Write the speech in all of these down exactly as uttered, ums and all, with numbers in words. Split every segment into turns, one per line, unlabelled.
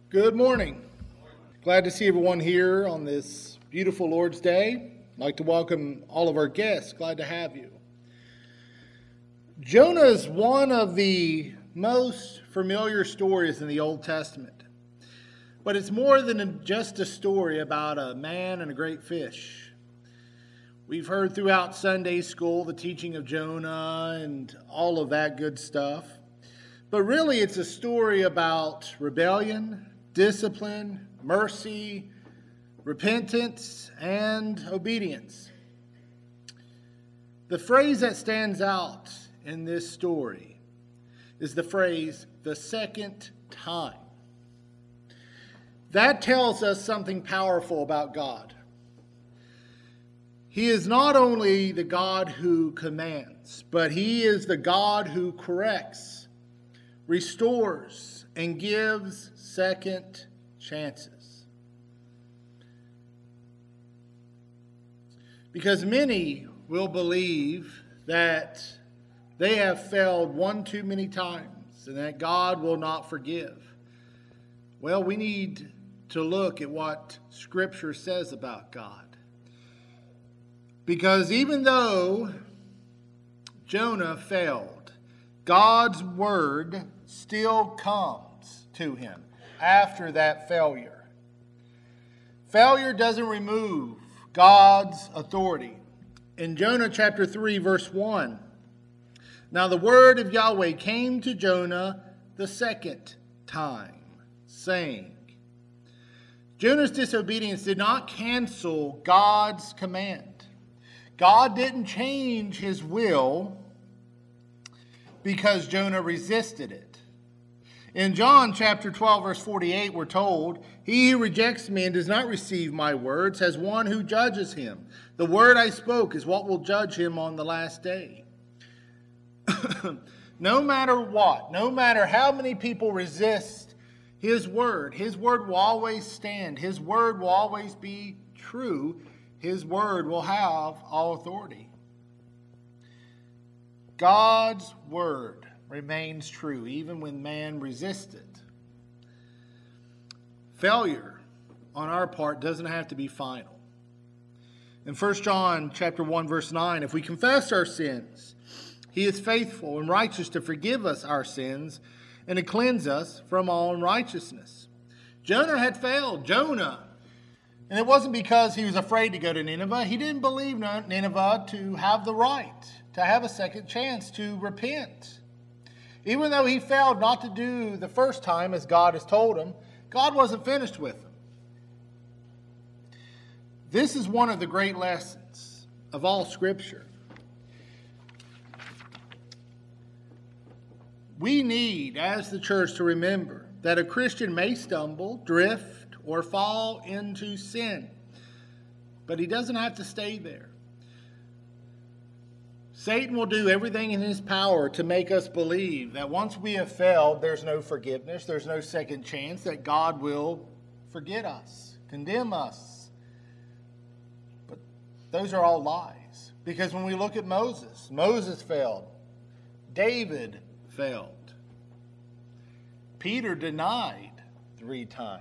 Good morning. Glad to see everyone here on this beautiful Lord's Day. I'd like to welcome all of our guests. Glad to have you. Jonah is one of the most familiar stories in the Old Testament. But it's more than just a story about a man and a great fish. We've heard throughout Sunday school the teaching of Jonah and all of that good stuff. But really it's a story about rebellion, discipline, mercy, repentance, and obedience. The phrase that stands out in this story is the phrase, the second time. That tells us something powerful about God. He is not only the God who commands, but He is the God who corrects, restores, and gives second chances. Because many will believe that they have failed one too many times and that God will not forgive. Well, we need to look at what Scripture says about God. Because even though Jonah failed, God's word still comes to him after that failure. Failure doesn't remove God's authority. In Jonah chapter three, verse one, now the word of Yahweh came to Jonah the second time, saying, Jonah's disobedience did not cancel God's command. God didn't change his will because Jonah resisted it. In John chapter twelve, verse forty-eight, we're told, he who rejects me and does not receive my words has one who judges him. The word I spoke is what will judge him on the last day. No matter what, no matter how many people resist his word, his word will always stand. His word will always be true. His word will have all authority. God's word remains true even when man resists it. Failure on our part doesn't have to be final. In First John chapter one, verse nine, if we confess our sins, He is faithful and righteous to forgive us our sins and to cleanse us from all unrighteousness. Jonah had failed. Jonah. And it wasn't because he was afraid to go to Nineveh. He didn't believe Nineveh to have the right, to have a second chance, to repent. Even though he failed not to do the first time as God has told him, God wasn't finished with him. This is one of the great lessons of all Scripture. We need, as the church, to remember that a Christian may stumble, drift, or fall into sin. But he doesn't have to stay there. Satan will do everything in his power to make us believe that once we have failed, there's no forgiveness, there's no second chance, that God will forget us, condemn us. But those are all lies. Because when we look at Moses, Moses failed. David failed. Peter denied three times.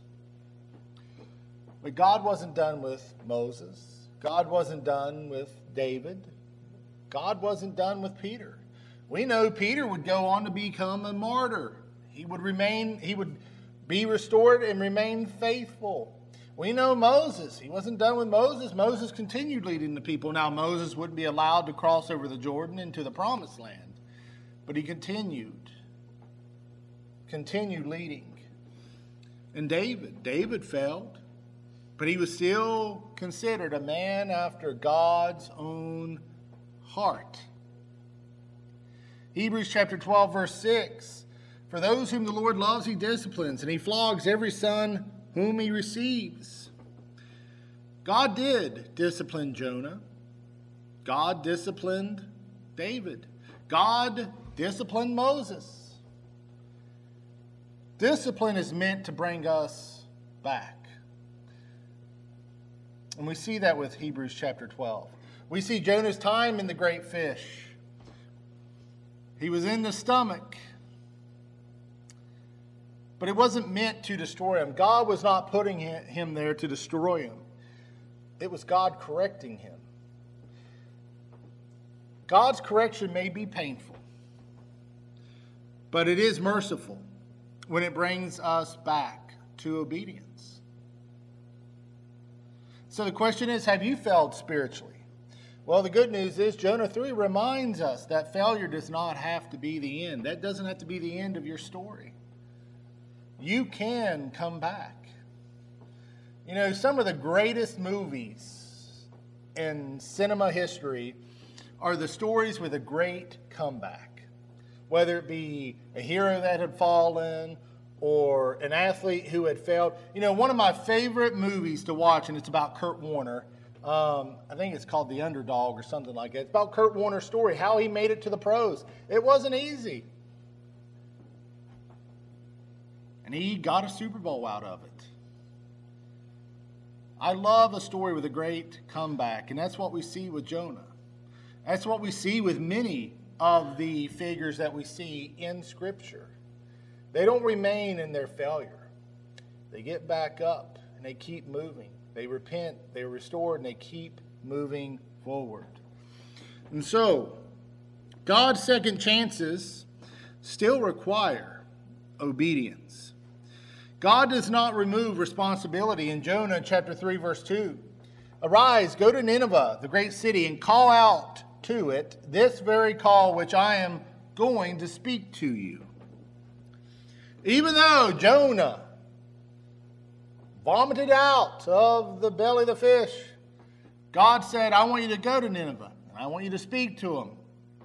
But God wasn't done with Moses. God wasn't done with David. God wasn't done with Peter. We know Peter would go on to become a martyr. He would remain, he would be restored and remain faithful. We know Moses. He wasn't done with Moses. Moses continued leading the people. Now Moses wouldn't be allowed to cross over the Jordan into the promised land. But he continued. Continued leading. And David. David failed. But he was still considered a man after God's own heart. Hebrews chapter twelve, verse six. For those whom the Lord loves, He disciplines, and He flogs every son whom He receives. God did discipline Jonah. God disciplined David. God disciplined Moses. Discipline is meant to bring us back. And we see that with Hebrews chapter twelve. We see Jonah's time in the great fish. He was in the stomach. But it wasn't meant to destroy him. God was not putting him there to destroy him. It was God correcting him. God's correction may be painful, but it is merciful when it brings us back to obedience. So the question is, have you failed spiritually? Well, the good news is Jonah three reminds us that failure does not have to be the end. That doesn't have to be the end of your story. You can come back. You know, some of the greatest movies in cinema history are the stories with a great comeback. Whether it be a hero that had fallen or an athlete who had failed. You know, one of my favorite movies to watch, and it's about Kurt Warner. Um, I think it's called The Underdog or something like that. It's about Kurt Warner's story, how he made it to the pros. It wasn't easy. And he got a Super Bowl out of it. I love a story with a great comeback, and that's what we see with Jonah. That's what we see with many of the figures that we see in Scripture. They don't remain in their failure. They get back up and they keep moving. They repent, they're restored, and they keep moving forward. And so, God's second chances still require obedience. God does not remove responsibility. In Jonah chapter three, verse two, arise, go to Nineveh, the great city, and call out to it this very call which I am going to speak to you. Even though Jonah vomited out of the belly of the fish, God said, I want you to go to Nineveh, and I want you to speak to them.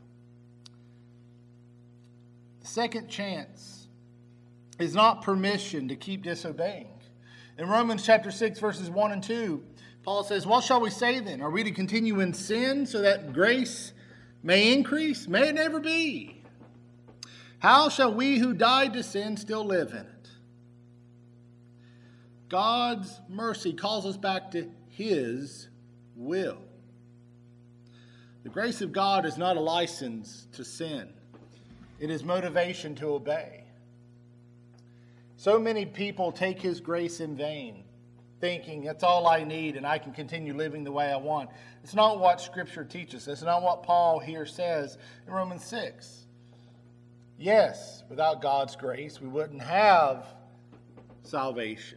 The second chance is not permission to keep disobeying. In Romans chapter six, verses one and two, Paul says, what shall we say then? Are we to continue in sin so that grace may increase? May it never be. How shall we who died to sin still live in it? God's mercy calls us back to His will. The grace of God is not a license to sin. It is motivation to obey. So many people take His grace in vain, thinking that's all I need and I can continue living the way I want. It's not what Scripture teaches. It's not what Paul here says in Romans six. Yes, without God's grace, we wouldn't have salvation.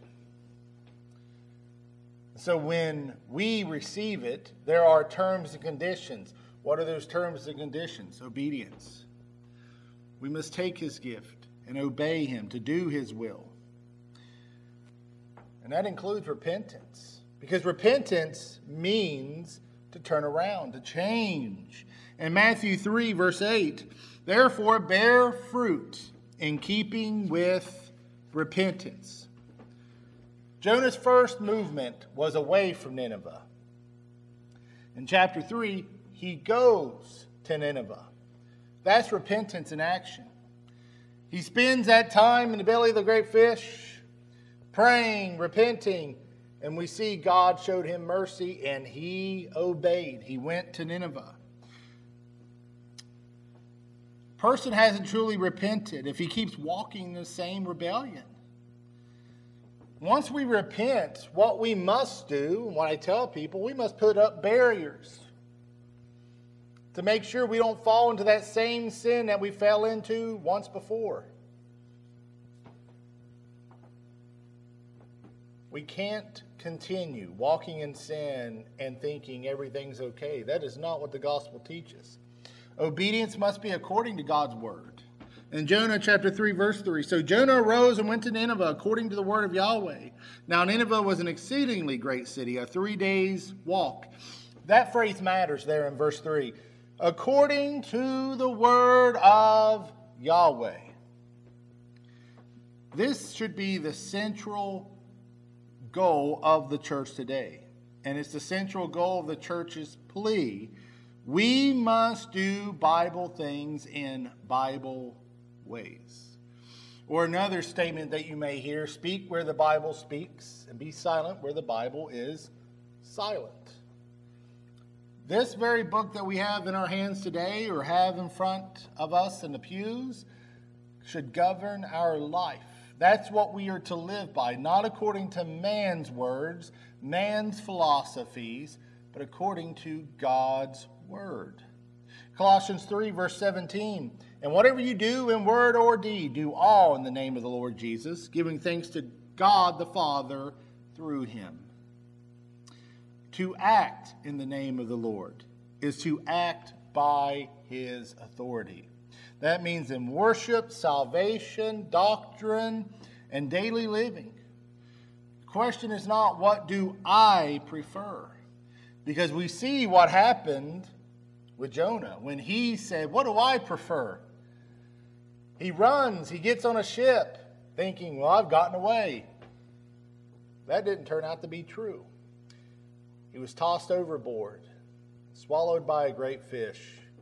So when we receive it, there are terms and conditions. What are those terms and conditions? Obedience. We must take His gift and obey Him to do His will. And that includes repentance. Because repentance means to turn around, to change. In Matthew three, verse eight, therefore bear fruit in keeping with repentance. Jonah's first movement was away from Nineveh. In chapter three, he goes to Nineveh. That's repentance in action. He spends that time in the belly of the great fish, praying, repenting, and we see God showed him mercy and he obeyed. He went to Nineveh. Person hasn't truly repented if he keeps walking in the same rebellion. Once we repent, what we must do, and what I tell people, we must put up barriers to make sure we don't fall into that same sin that we fell into once before. We can't continue walking in sin and thinking everything's okay. That is not what the gospel teaches. Obedience must be according to God's word. In Jonah chapter three, verse three, so Jonah arose and went to Nineveh according to the word of Yahweh. Now Nineveh was an exceedingly great city, a three days walk. That phrase matters there in verse three. According to the word of Yahweh. This should be the central goal of the church today. And it's the central goal of the church's plea. We must do Bible things in Bible ways. Or another statement that you may hear, speak where the Bible speaks and be silent where the Bible is silent. This very book that we have in our hands today or have in front of us in the pews should govern our life That's what we are to live by, not according to man's words, man's philosophies, but according to God's word. Colossians three, verse seventeen, and whatever you do in word or deed, do all in the name of the Lord Jesus, giving thanks to God the Father through him. To act in the name of the Lord is to act by his authority. That means in worship, salvation, doctrine, and daily living. The question is not, what do I prefer? Because we see what happened with Jonah when he said, what do I prefer? He runs, he gets on a ship thinking, well, I've gotten away. That didn't turn out to be true. He was tossed overboard, swallowed by a great fish.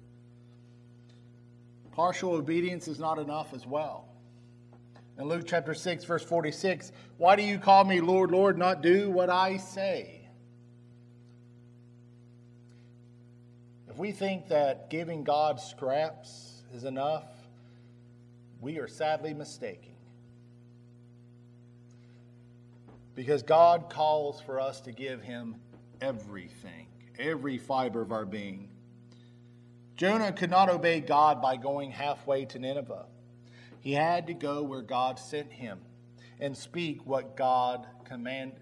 Partial obedience is not enough as well. In Luke chapter six, verse forty-six, why do you call me Lord, Lord, not do what I say? If we think that giving God scraps is enough, we are sadly mistaken. Because God calls for us to give him everything, every fiber of our being. Jonah could not obey God by going halfway to Nineveh. He had to go where God sent him and speak what God commanded.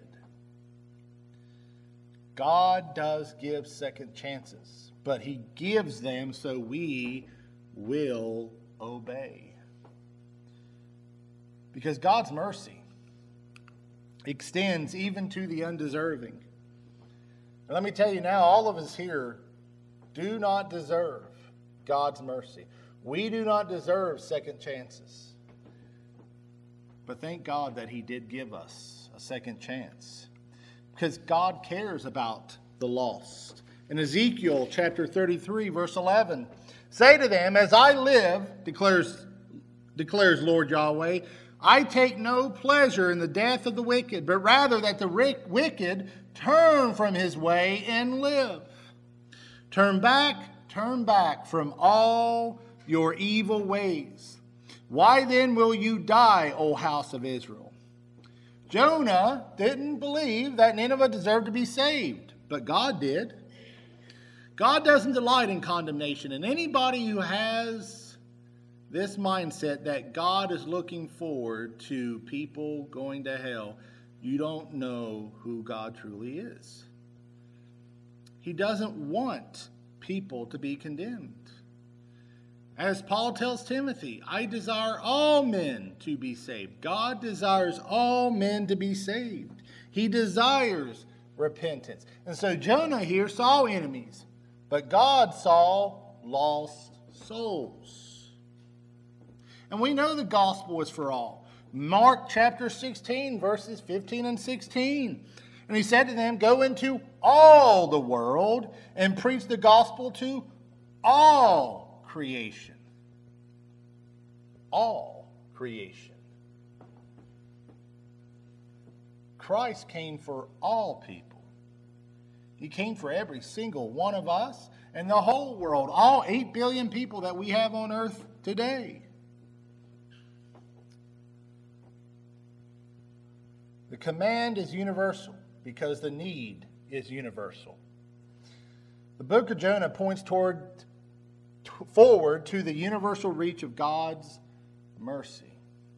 God does give second chances, but he gives them so we will obey. Because God's mercy extends even to the undeserving. And let me tell you now, all of us here do not deserve God's mercy. We do not deserve second chances. But thank God that he did give us a second chance. Because God cares about the lost. In Ezekiel chapter thirty-three, verse eleven, say to them, as I live, declares, declares Lord Yahweh, I take no pleasure in the death of the wicked, but rather that the wicked turn from his way and live. Turn back, turn back from all your evil ways. Why then will you die, O house of Israel? Jonah didn't believe that Nineveh deserved to be saved, but God did. God doesn't delight in condemnation, and anybody who has this mindset that God is looking forward to people going to hell, you don't know who God truly is. He doesn't want people to be condemned. As Paul tells Timothy, I desire all men to be saved. God desires all men to be saved. He desires repentance. And so Jonah here saw enemies, but God saw lost souls. And we know the gospel is for all. Mark chapter sixteen, verses fifteen and sixteen. And he said to them, go into all the world and preach the gospel to all creation. All creation. Christ came for all people. He came for every single one of us and the whole world, all eight billion people that we have on earth today. The command is universal because the need is universal. The book of Jonah points toward forward to the universal reach of God's mercy.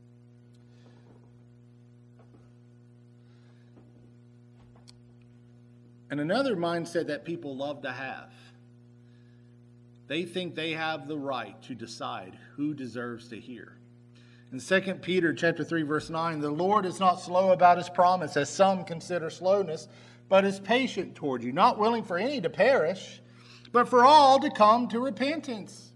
And another mindset that people love to have, they think they have the right to decide who deserves to hear. In Second Peter chapter three, verse nine, the Lord is not slow about his promise, as some consider slowness, but is patient toward you, not willing for any to perish, but for all to come to repentance.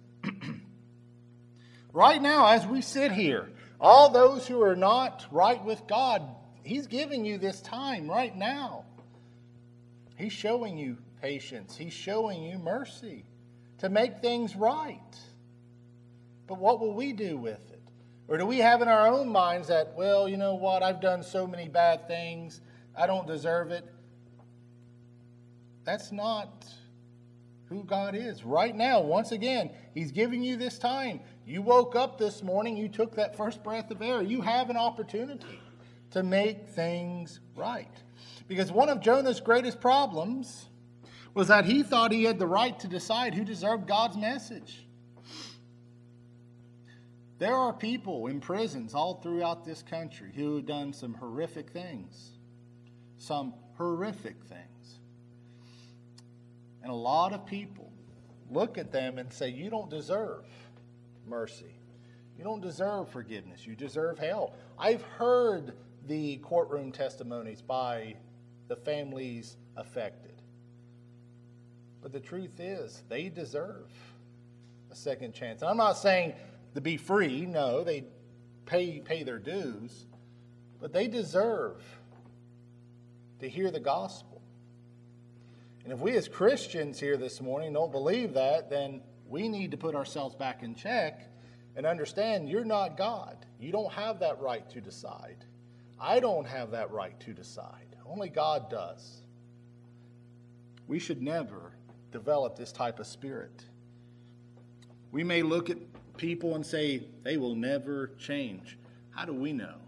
Right now, as we sit here, all those who are not right with God, he's giving you this time right now. He's showing you patience. He's showing you mercy to make things right. But what will we do with it? Or do we have in our own minds that, well, you know what, I've done so many bad things, I don't deserve it? That's not who God is. Right now, once again, he's giving you this time. You woke up this morning, you took that first breath of air. You have an opportunity to make things right. Because one of Jonah's greatest problems was that he thought he had the right to decide who deserved God's message. There are people in prisons all throughout this country who have done some horrific things. Some horrific things. And a lot of people look at them and say, you don't deserve mercy. You don't deserve forgiveness. You deserve hell. I've heard the courtroom testimonies by the families affected. But the truth is, they deserve a second chance. And I'm not saying to be free. No, they pay, pay their dues. But they deserve to hear the gospel. And if we as Christians here this morning don't believe that, then we need to put ourselves back in check and understand you're not God. You don't have that right to decide. I don't have that right to decide. Only God does. We should never develop this type of spirit. We may look at people and say they will never change. How do we know?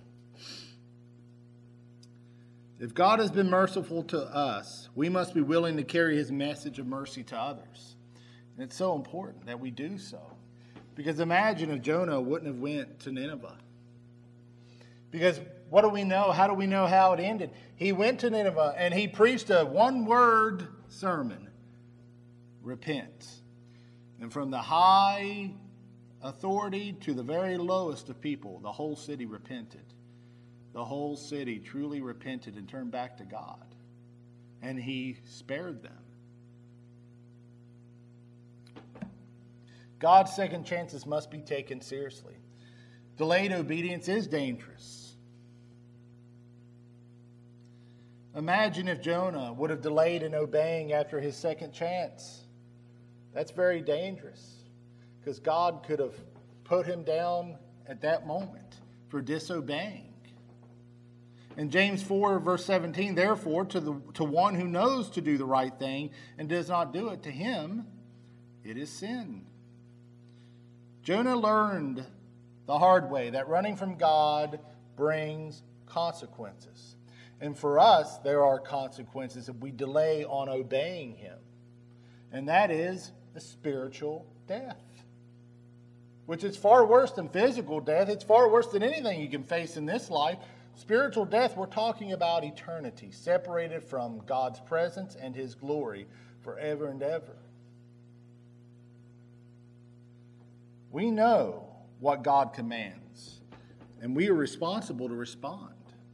If God has been merciful to us, we must be willing to carry his message of mercy to others. And it's so important that we do so. Because imagine if Jonah wouldn't have went to Nineveh. Because what do we know? How do we know how it ended? He went to Nineveh and he preached a one-word sermon. Repent. And from the high authority to the very lowest of people, the whole city repented. The whole city truly repented and turned back to God. And he spared them. God's second chances must be taken seriously. Delayed obedience is dangerous. Imagine if Jonah would have delayed in obeying after his second chance. That's very dangerous, because God could have put him down at that moment for disobeying. In James four, verse seventeen, therefore, to, the, to one who knows to do the right thing and does not do it, to him it is sin. Jonah learned the hard way that running from God brings consequences. And for us, there are consequences if we delay on obeying him. And that is the spiritual death, which is far worse than physical death. It's far worse than anything you can face in this life. Spiritual death, we're talking about eternity, separated from God's presence and his glory forever and ever. We know what God commands, and we are responsible to respond.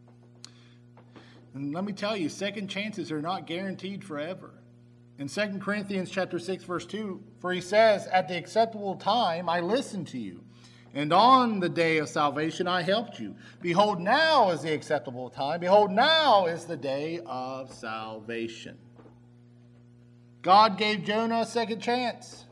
And let me tell you, second chances are not guaranteed forever. In Second Corinthians chapter six, verse two, for he says, at the acceptable time I listened to you, and on the day of salvation I helped you. Behold, now is the acceptable time. Behold, now is the day of salvation. God gave Jonah a second chance.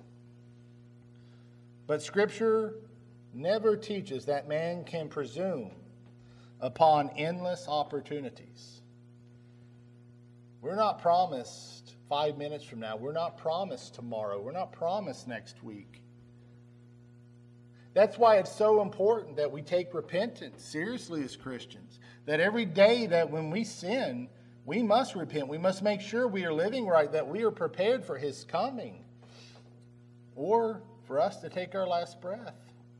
But Scripture never teaches that man can presume upon endless opportunities. We're not promised five minutes from now. We're not promised tomorrow. We're not promised next week. That's why it's so important that we take repentance seriously as Christians. That every day that when we sin, we must repent. We must make sure we are living right, that we are prepared for his coming. Or for us to take our last breath.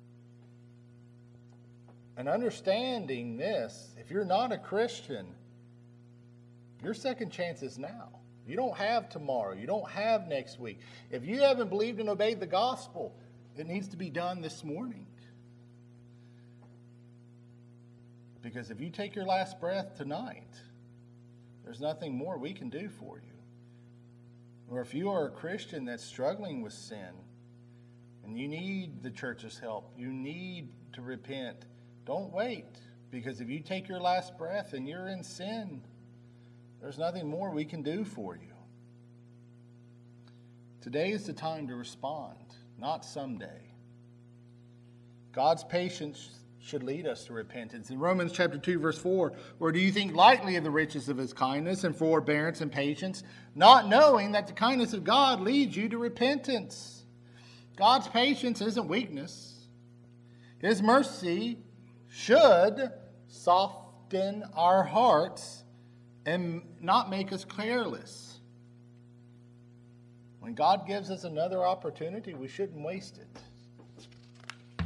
And understanding this, if you're not a Christian, your second chance is now. You don't have tomorrow. You don't have next week. If you haven't believed and obeyed the gospel, it needs to be done this morning. Because if you take your last breath tonight, there's nothing more we can do for you. Or if you are a Christian that's struggling with sin, and you need the church's help, you need to repent, don't wait. Because if you take your last breath and you're in sin, there's nothing more we can do for you. Today is the time to respond, not someday. God's patience should lead us to repentance. In Romans chapter two, verse four, or do you think lightly of the riches of his kindness and forbearance and patience, not knowing that the kindness of God leads you to repentance? God's patience isn't weakness. His mercy should soften our hearts and not make us careless. When God gives us another opportunity, we shouldn't waste it.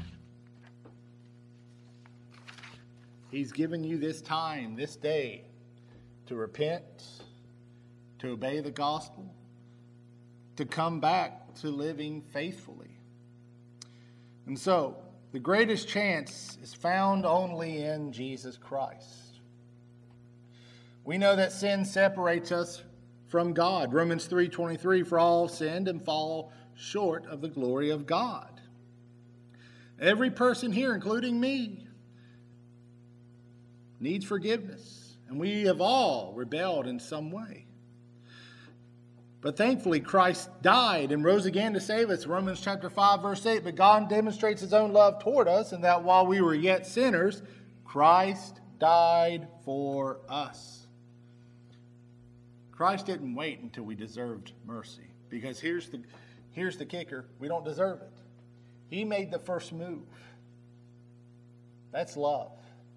He's given you this time, this day, to repent, to obey the gospel, to come back to living faithfully. And so, the greatest chance is found only in Jesus Christ. We know that sin separates us from God. Romans three twenty-three, for all have sinned and fall short of the glory of God. Every person here, including me, needs forgiveness, and we have all rebelled in some way. But thankfully, Christ died and rose again to save us. Romans chapter five, verse eight. But God demonstrates his own love toward us, in that while we were yet sinners, Christ died for us. Christ didn't wait until we deserved mercy. Because here's the, here's the kicker. We don't deserve it. He made the first move. That's love.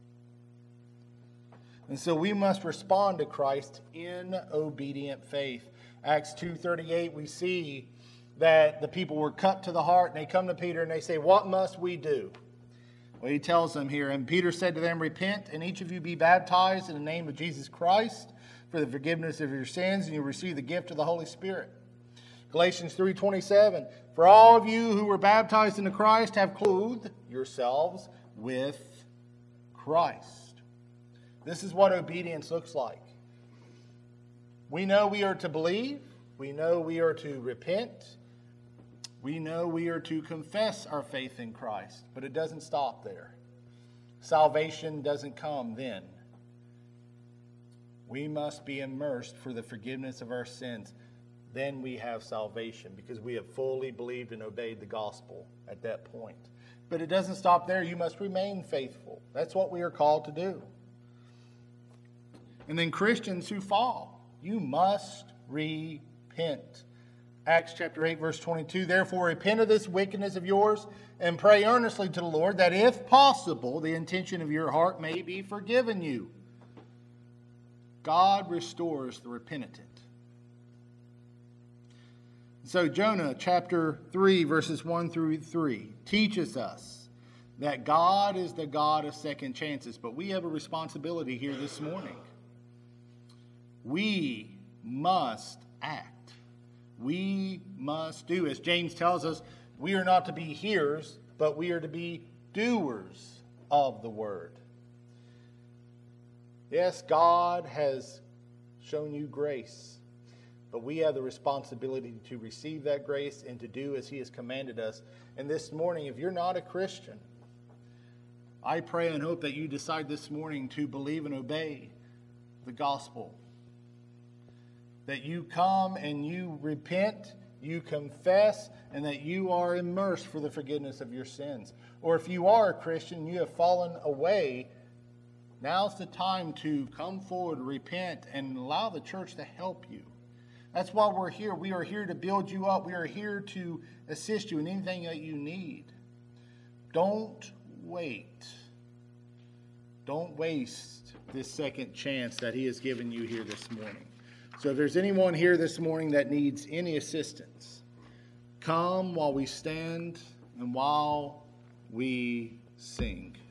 And so we must respond to Christ in obedient faith. Acts two thirty-eight, we see that the people were cut to the heart, and they come to Peter and they say, what must we do? Well, he tells them here, and Peter said to them, repent, and each of you be baptized in the name of Jesus Christ for the forgiveness of your sins, and you'll receive the gift of the Holy Spirit. Galatians three twenty-seven, for all of you who were baptized into Christ have clothed yourselves with Christ. This is what obedience looks like. We know we are to believe. We know we are to repent. We know we are to confess our faith in Christ. But it doesn't stop there. Salvation doesn't come then. We must be immersed for the forgiveness of our sins. Then we have salvation, because we have fully believed and obeyed the gospel at that point. But it doesn't stop there. You must remain faithful. That's what we are called to do. And then Christians who fall, you must repent. Acts chapter eight, verse twenty-two, therefore repent of this wickedness of yours and pray earnestly to the Lord, that if possible, the intention of your heart may be forgiven you. God restores the repentant. So Jonah chapter three, verses one through three, teaches us that God is the God of second chances. But we have a responsibility here this morning. We must act. We must do. As James tells us, we are not to be hearers, but we are to be doers of the word. Yes, God has shown you grace, but we have the responsibility to receive that grace and to do as he has commanded us. And this morning, if you're not a Christian, I pray and hope that you decide this morning to believe and obey the gospel. That you come and you repent, you confess, and that you are immersed for the forgiveness of your sins. Or if you are a Christian, you have fallen away, now's the time to come forward, repent, and allow the church to help you. That's why we're here. We are here to build you up. We are here to assist you in anything that you need. Don't wait. Don't waste this second chance that he has given you here this morning. So if there's anyone here this morning that needs any assistance, come while we stand and while we sing.